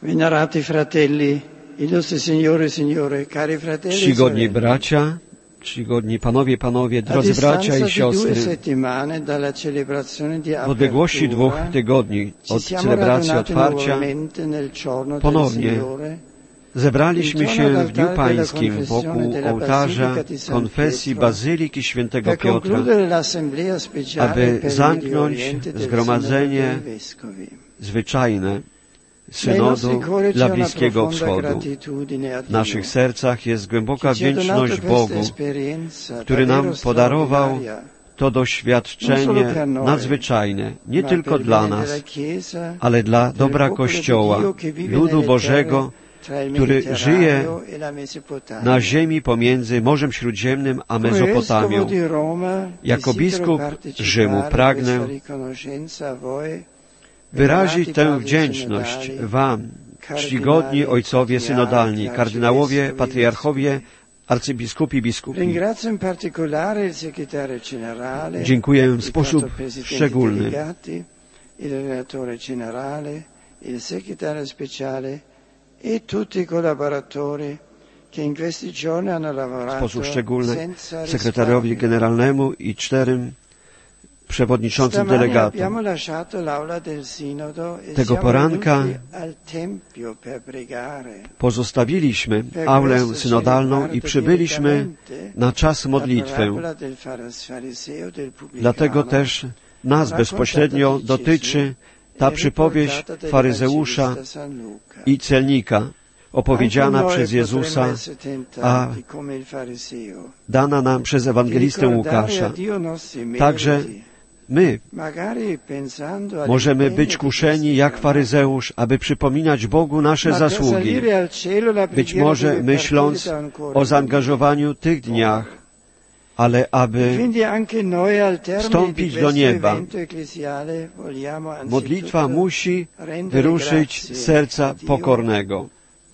Venerati fratelli, illustre Signore, Signore, cari fratelli, Czcigodni bracia, czcigodni panowie, drodzy bracia i siostry, w odległości 2 tygodni od celebracji otwarcia ponownie zebraliśmy się w Dniu Pańskim wokół ołtarza konfesji Bazyliki Świętego Piotra, aby zamknąć zgromadzenie zwyczajne synodu dla Bliskiego Wschodu. W naszych sercach jest głęboka wdzięczność Bogu, który nam podarował to doświadczenie nadzwyczajne, nie tylko dla nas, ale dla dobra Kościoła, ludu Bożego, który żyje na ziemi pomiędzy Morzem Śródziemnym a Mezopotamią. Jako biskup Rzymu pragnę wyrazić tę wdzięczność Wam, czcigodni ojcowie synodalni, kardynałowie, patriarchowie, arcybiskupi, biskupi. Dziękuję w sposób szczególny w sposób szczególny sekretarzowi generalnemu i 4 przewodniczącym delegatom. Tego poranka pozostawiliśmy aulę synodalną i przybyliśmy na czas modlitwę. Dlatego też nas bezpośrednio dotyczy ta przypowieść faryzeusza i celnika, opowiedziana przez Jezusa, a dana nam przez ewangelistę Łukasza. Także my możemy być kuszeni jak faryzeusz, aby przypominać Bogu nasze zasługi, być może myśląc o zaangażowaniu w tych dniach, ale aby wstąpić do nieba, modlitwa musi wyruszyć z serca pokornego.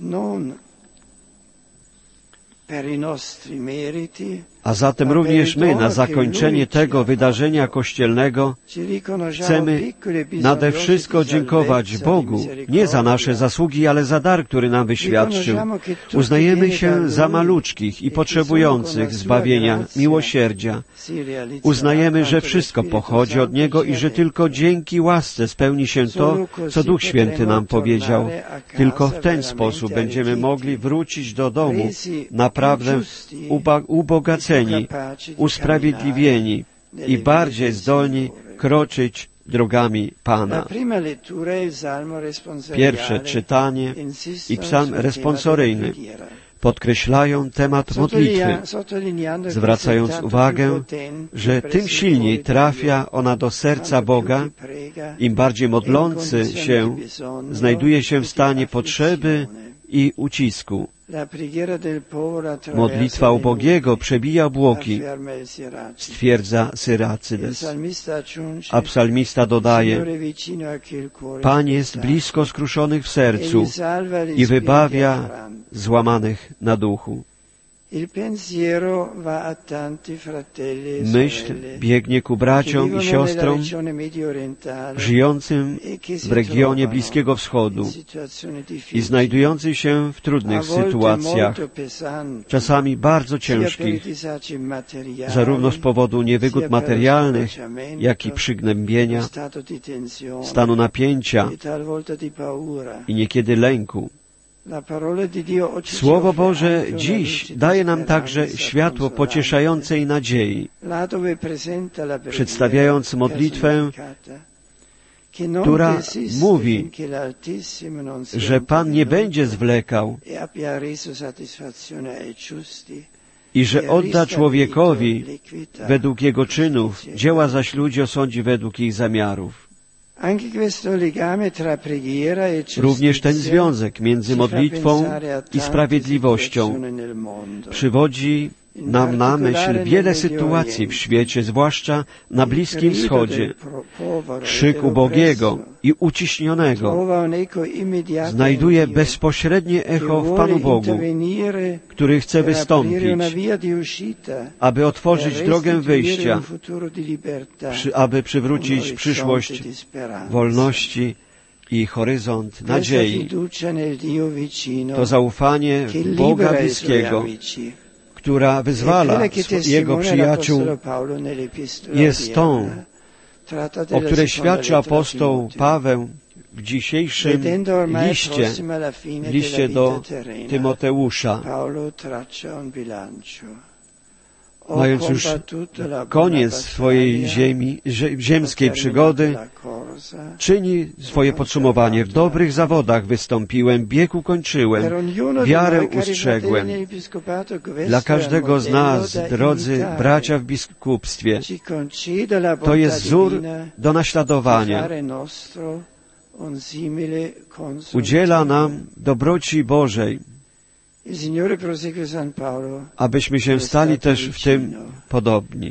A zatem również my na zakończenie tego wydarzenia kościelnego chcemy nade wszystko dziękować Bogu, nie za nasze zasługi, ale za dar, który nam wyświadczył. Uznajemy się za maluczkich i potrzebujących zbawienia, miłosierdzia. Uznajemy, że wszystko pochodzi od Niego i że tylko dzięki łasce spełni się to, co Duch Święty nam powiedział. Tylko w ten sposób będziemy mogli wrócić do domu naprawdę ubogaceni, usprawiedliwieni i bardziej zdolni kroczyć drogami Pana. Pierwsze czytanie i psalm responsoryjny podkreślają temat modlitwy, zwracając uwagę, że tym silniej trafia ona do serca Boga, im bardziej modlący się znajduje się w stanie potrzeby i ucisku. Modlitwa ubogiego przebija obłoki, stwierdza Syracydes. A psalmista dodaje: Pan jest blisko skruszonych w sercu i wybawia złamanych na duchu. Myśl biegnie ku braciom i siostrom żyjącym w regionie Bliskiego Wschodu i znajdującym się w trudnych sytuacjach, czasami bardzo ciężkich, zarówno z powodu niewygód materialnych, jak i przygnębienia, stanu napięcia i niekiedy lęku. Słowo Boże dziś daje nam także światło pocieszającej nadziei, przedstawiając modlitwę, która mówi, że Pan nie będzie zwlekał i że odda człowiekowi według jego czynów, dzieła zaś ludzi osądzi według ich zamiarów. Również ten związek między modlitwą i sprawiedliwością przywodzi nam na myśl wiele sytuacji w świecie, zwłaszcza na Bliskim Wschodzie. Krzyk ubogiego i uciśnionego znajduje bezpośrednie echo w Panu Bogu, który chce wystąpić, aby otworzyć drogę wyjścia, aby przywrócić przyszłość wolności i horyzont nadziei. To zaufanie w Boga bliskiego, która wyzwala Jego przyjaciół, jest tą, o której świadczy apostoł Paweł w dzisiejszym liście do Tymoteusza. Mając już koniec swojej ziemskiej przygody, czyni swoje podsumowanie. W dobrych zawodach wystąpiłem, bieg ukończyłem, wiarę ustrzegłem. Dla każdego z nas, drodzy bracia w biskupstwie, to jest wzór do naśladowania. Udziela nam dobroci Bożej, abyśmy się stali też w tym podobni.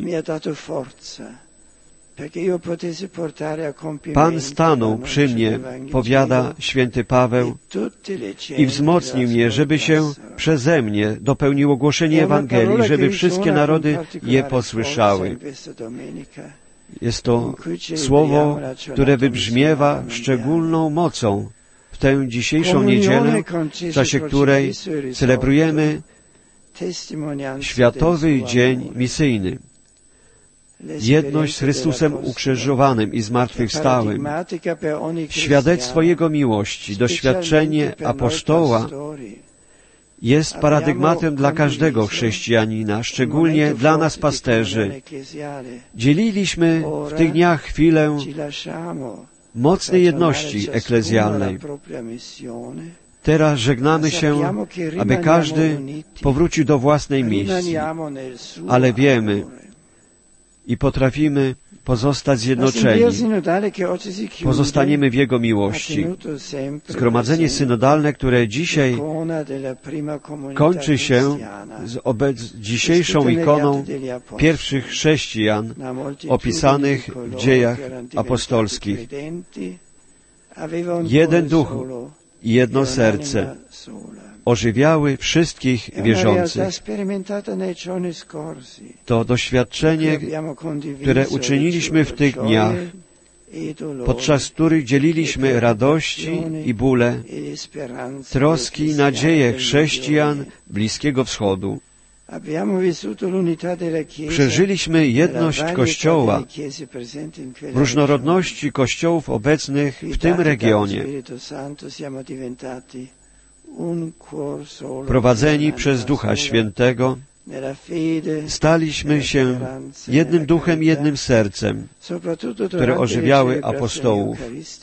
Pan stanął przy mnie, powiada święty Paweł, i wzmocnił mnie, żeby się przeze mnie dopełniło głoszenie Ewangelii, żeby wszystkie narody je posłyszały. Jest to słowo, które wybrzmiewa szczególną mocą w tę dzisiejszą niedzielę, w czasie której celebrujemy Światowy Dzień Misyjny. Jedność z Chrystusem ukrzyżowanym i zmartwychwstałym, świadectwo Jego miłości, doświadczenie apostoła jest paradygmatem dla każdego chrześcijanina, szczególnie dla nas pasterzy. Dzieliliśmy w tych dniach chwilę mocnej jedności eklezjalnej. Teraz żegnamy się, aby każdy powrócił do własnej misji, ale wiemy i potrafimy pozostać zjednoczeni. Pozostaniemy w Jego miłości. Zgromadzenie synodalne, które dzisiaj kończy się z dzisiejszą ikoną pierwszych chrześcijan opisanych w dziejach apostolskich. Jeden duch i jedno serce ożywiały wszystkich wierzących. To doświadczenie, które uczyniliśmy w tych dniach, podczas których dzieliliśmy radości i bóle, troski i nadzieje chrześcijan Bliskiego Wschodu. Przeżyliśmy jedność Kościoła w różnorodności kościołów obecnych w tym regionie. Prowadzeni przez Ducha Świętego, staliśmy się jednym duchem i jednym sercem, które ożywiały apostołów.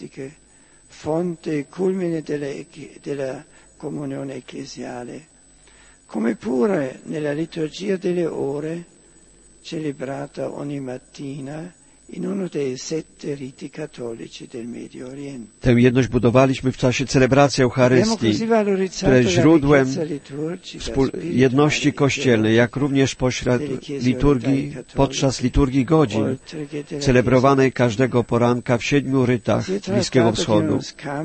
Come pure nella liturgia delle ore celebrata ogni mattina in uno dei 7 riti cattolici del Medio Oriente. Tę jedność budowaliśmy w czasie celebracji Eucharystii, która jest źródłem jedności kościelnej, jak również podczas liturgii godzin, celebrowanej każdego poranka w 7 rytach Bliskiego Wschodu.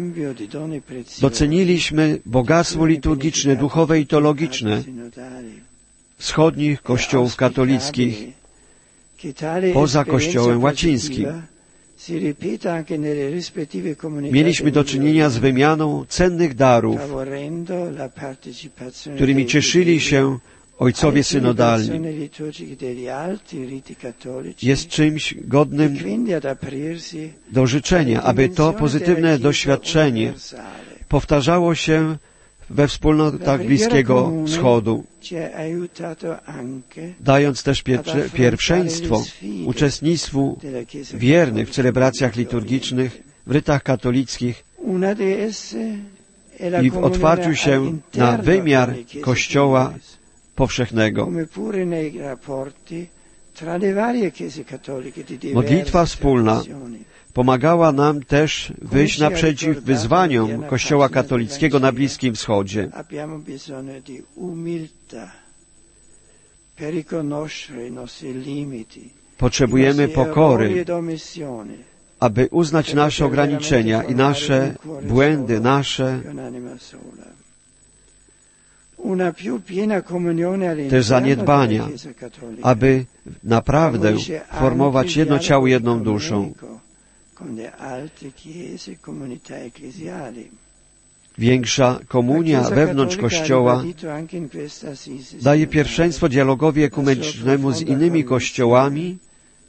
Doceniliśmy bogactwo liturgiczne, duchowe i teologiczne wschodnich kościołów katolickich, poza Kościołem łacińskim. Mieliśmy do czynienia z wymianą cennych darów, którymi cieszyli się ojcowie synodalni. Jest czymś godnym do życzenia, aby to pozytywne doświadczenie powtarzało się we wspólnotach Bliskiego Wschodu, dając też pierwszeństwo uczestnictwu wiernych w celebracjach liturgicznych, w rytach katolickich i w otwarciu się na wymiar Kościoła powszechnego. Modlitwa wspólna pomagała nam też wyjść naprzeciw wyzwaniom Kościoła katolickiego na Bliskim Wschodzie. Potrzebujemy pokory, aby uznać nasze ograniczenia i nasze błędy, też zaniedbania, aby naprawdę formować jedno ciało, jedną duszą. Większa komunia wewnątrz Kościoła daje pierwszeństwo dialogowi ekumenicznemu z innymi kościołami,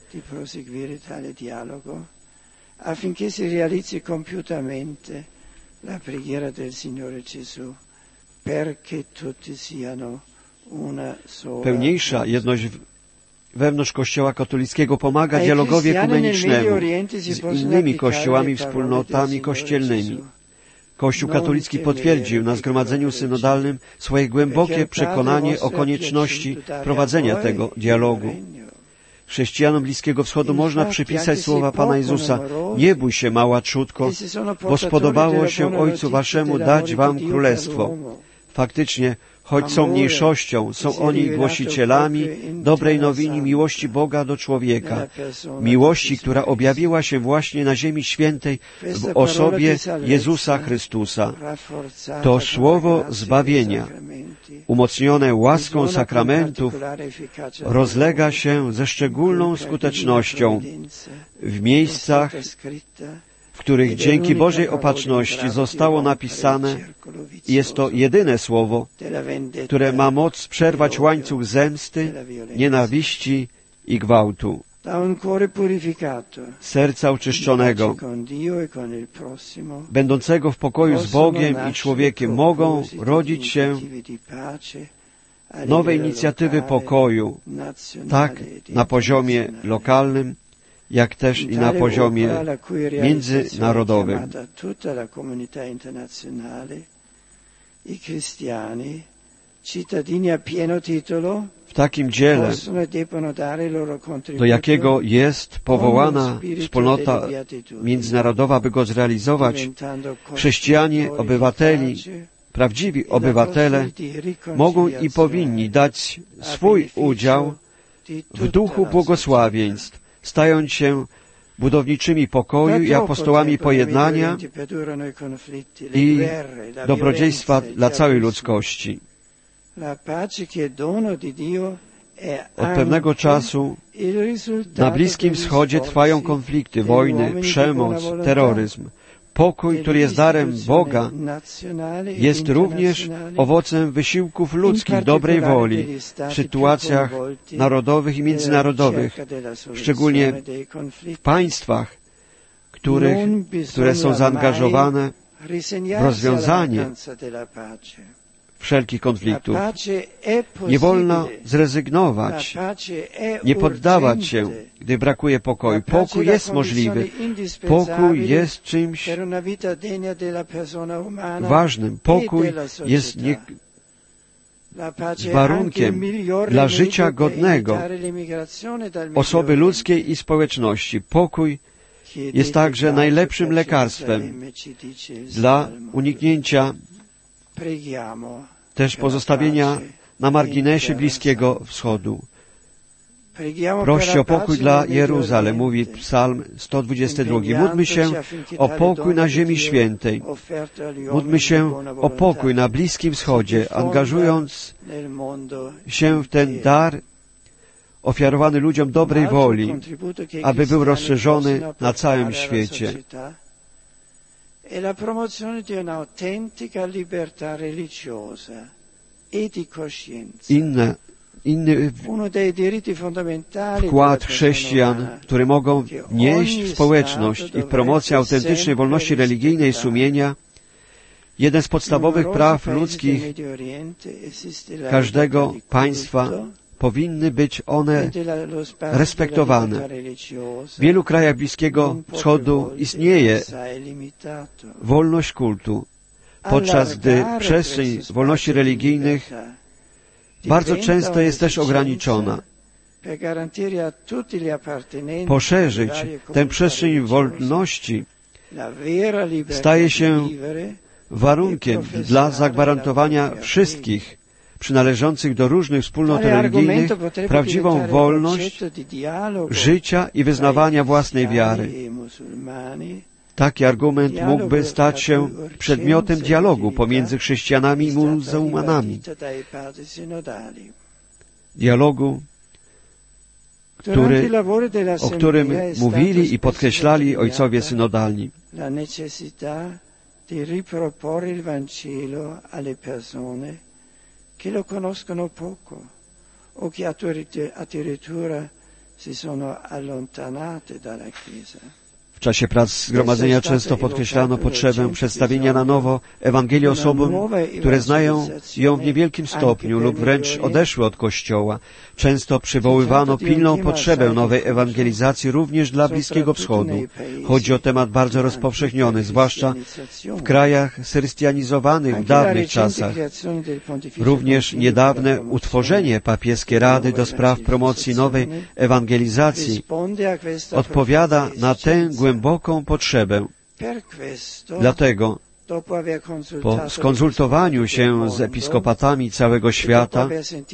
affinché si realizzi compiutamente la preghiera del Signore Gesù, perché tutti siano una sola. Pełniejsza jedność wewnątrz Kościoła katolickiego pomaga dialogowi ekumenicznemu z innymi kościołami, wspólnotami kościelnymi. Kościół katolicki potwierdził na zgromadzeniu synodalnym swoje głębokie przekonanie o konieczności prowadzenia tego dialogu. Chrześcijanom Bliskiego Wschodu można przypisać słowa Pana Jezusa: nie bój się, mała trzódko, bo spodobało się Ojcu Waszemu dać Wam królestwo. Faktycznie, choć są mniejszością, są oni głosicielami dobrej nowiny miłości Boga do człowieka. Miłości, która objawiła się właśnie na ziemi świętej w osobie Jezusa Chrystusa. To słowo zbawienia, umocnione łaską sakramentów, rozlega się ze szczególną skutecznością w miejscach, w których dzięki Bożej opatrzności zostało napisane. Jest to jedyne słowo, które ma moc przerwać łańcuch zemsty, nienawiści i gwałtu. Serca oczyszczonego, będącego w pokoju z Bogiem i człowiekiem, mogą rodzić się nowe inicjatywy pokoju, tak na poziomie lokalnym, jak też i na poziomie międzynarodowym. W takim dziele, do jakiego jest powołana wspólnota międzynarodowa, by go zrealizować, chrześcijanie, obywateli, prawdziwi obywatele mogą i powinni dać swój udział w duchu błogosławieństw, stając się budowniczymi pokoju i apostołami pojednania i dobrodziejstwa dla całej ludzkości. Od pewnego czasu na Bliskim Wschodzie trwają konflikty, wojny, przemoc, terroryzm. Pokój, który jest darem Boga, jest również owocem wysiłków ludzkich, dobrej woli w sytuacjach narodowych i międzynarodowych, szczególnie w państwach, które są zaangażowane w rozwiązanie wszelkich konfliktów. Nie wolno zrezygnować, nie poddawać się, gdy brakuje pokoju. Pokój jest możliwy. Pokój jest czymś ważnym. Pokój jest warunkiem dla życia godnego osoby ludzkiej i społeczności. Pokój jest także najlepszym lekarstwem dla uniknięcia też pozostawienia na marginesie Bliskiego Wschodu. Proście o pokój dla Jeruzalem, mówi Psalm 122. Módlmy się o pokój na Ziemi Świętej. Módlmy się o pokój na Bliskim Wschodzie, angażując się w ten dar ofiarowany ludziom dobrej woli, aby był rozszerzony na całym świecie. Inny wkład chrześcijan, który mogą wnieść w społeczność i w promocję autentycznej wolności religijnej sumienia, jeden z podstawowych praw ludzkich każdego państwa, powinny być one respektowane. W wielu krajach Bliskiego Wschodu istnieje wolność kultu, podczas gdy przestrzeń wolności religijnych bardzo często jest też ograniczona. Poszerzyć tę przestrzeń wolności staje się warunkiem dla zagwarantowania wszystkich przynależących do różnych wspólnot religijnych prawdziwą wolność życia i wyznawania własnej wiary. Taki argument mógłby stać się przedmiotem dialogu pomiędzy chrześcijanami i muzułmanami. Dialogu, o którym mówili i podkreślali ojcowie synodalni. Di riproporre il Vangelo alle persone che lo conoscono poco o che addirittura si sono allontanate dalla Chiesa. W czasie prac zgromadzenia często podkreślano potrzebę przedstawienia na nowo Ewangelii osobom, które znają ją w niewielkim stopniu lub wręcz odeszły od Kościoła. Często przywoływano pilną potrzebę nowej ewangelizacji również dla Bliskiego Wschodu. Chodzi o temat bardzo rozpowszechniony, zwłaszcza w krajach chrystianizowanych w dawnych czasach. Również niedawne utworzenie papieskiej Rady do spraw promocji nowej ewangelizacji odpowiada na tę głęboką potrzebę. Dlatego po skonsultowaniu się z episkopatami całego świata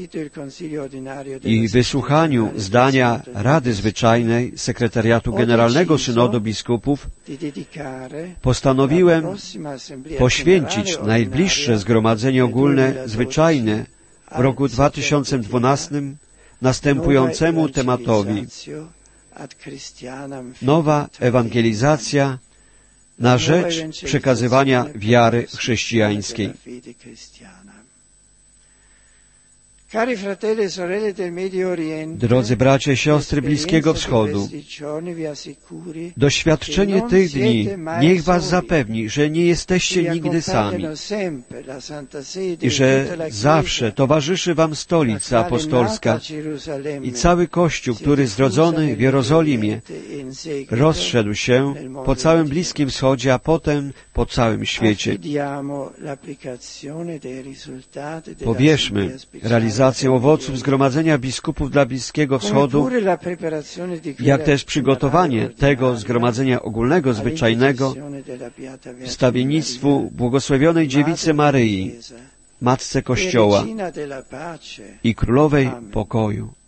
i wysłuchaniu zdania Rady Zwyczajnej Sekretariatu Generalnego Synodu Biskupów, postanowiłem poświęcić najbliższe Zgromadzenie Ogólne Zwyczajne w roku 2012 następującemu tematowi: nowa ewangelizacja na rzecz przekazywania wiary chrześcijańskiej. Drodzy bracia i siostry Bliskiego Wschodu, doświadczenie tych dni niech was zapewni, że nie jesteście nigdy sami i że zawsze towarzyszy wam Stolica Apostolska i cały Kościół, który zrodzony w Jerozolimie rozszedł się po całym Bliskim Wschodzie, a potem po całym świecie. Powierzmy realizację owoców Zgromadzenia Biskupów dla Bliskiego Wschodu, jak też przygotowanie tego Zgromadzenia Ogólnego Zwyczajnego wstawiennictwu błogosławionej Dziewicy Maryi, Matce Kościoła i Królowej Pokoju.